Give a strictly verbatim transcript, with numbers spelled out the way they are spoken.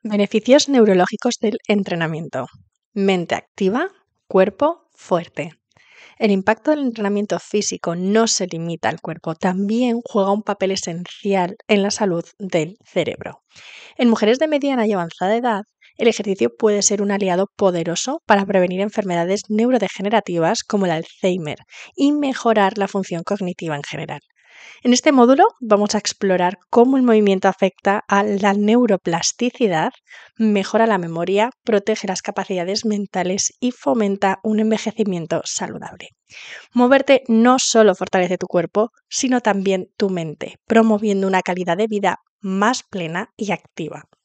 Beneficios neurológicos del entrenamiento. Mente activa, cuerpo fuerte. El impacto del entrenamiento físico no se limita al cuerpo, también juega un papel esencial en la salud del cerebro. En mujeres de mediana y avanzada edad, el ejercicio puede ser un aliado poderoso para prevenir enfermedades neurodegenerativas como el Alzheimer y mejorar la función cognitiva en general. En este módulo vamos a explorar cómo el movimiento afecta a la neuroplasticidad, mejora la memoria, protege las capacidades mentales y fomenta un envejecimiento saludable. Moverte no solo fortalece tu cuerpo, sino también tu mente, promoviendo una calidad de vida más plena y activa.